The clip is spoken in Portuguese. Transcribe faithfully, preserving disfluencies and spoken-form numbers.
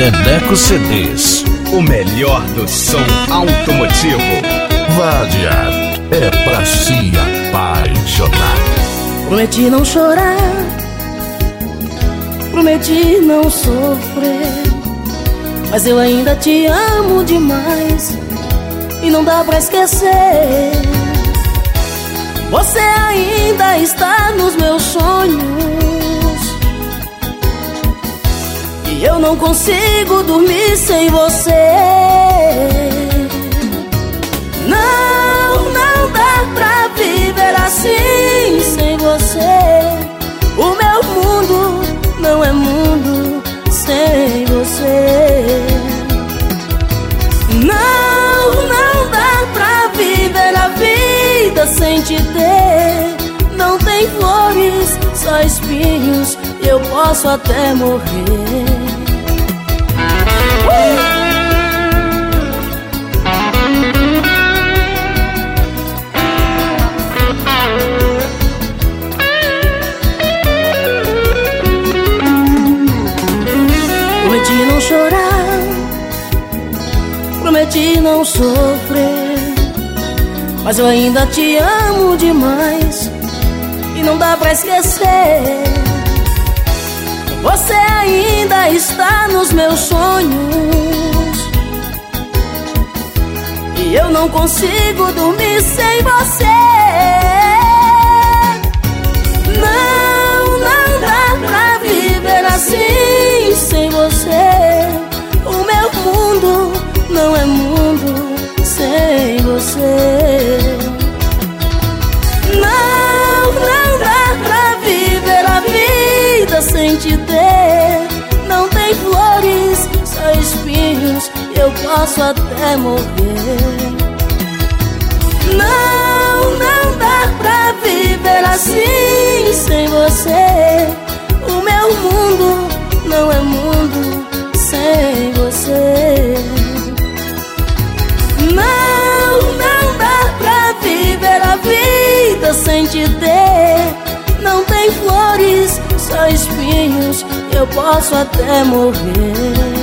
Neneco C Ds, o melhor do som automotivo. Vádia, é pra se apaixonar. Prometi não chorar, prometi não sofrer, mas eu ainda te amo demais e não dá pra esquecer. Você ainda está nos meus sonhos e eu não consigo dormir sem você. Não, não dá pra viver assim sem você. O meu mundo não é mundo sem você. Não, não dá pra viver a vida sem te ter. Não tem flores, só espinhos, eu posso até morrer. uh! Prometi não chorar, prometi não sofrer, mas eu ainda te amo demais e não dá pra esquecer. Você ainda está nos meus sonhos e eu não consigo dormir sem você. Não, não dá pra viver assim sem você. O meu mundo não é mundo sem você. Não, não dá pra viver a vida sem te ter. Não tem flores, só espinhos, eu posso até morrer. Não, não dá pra viver assim sem você. O meu mundo não é mundo sem você. Não, não dá pra viver a vida sem te ter. Não tem flores, só espinhos, eu posso até morrer.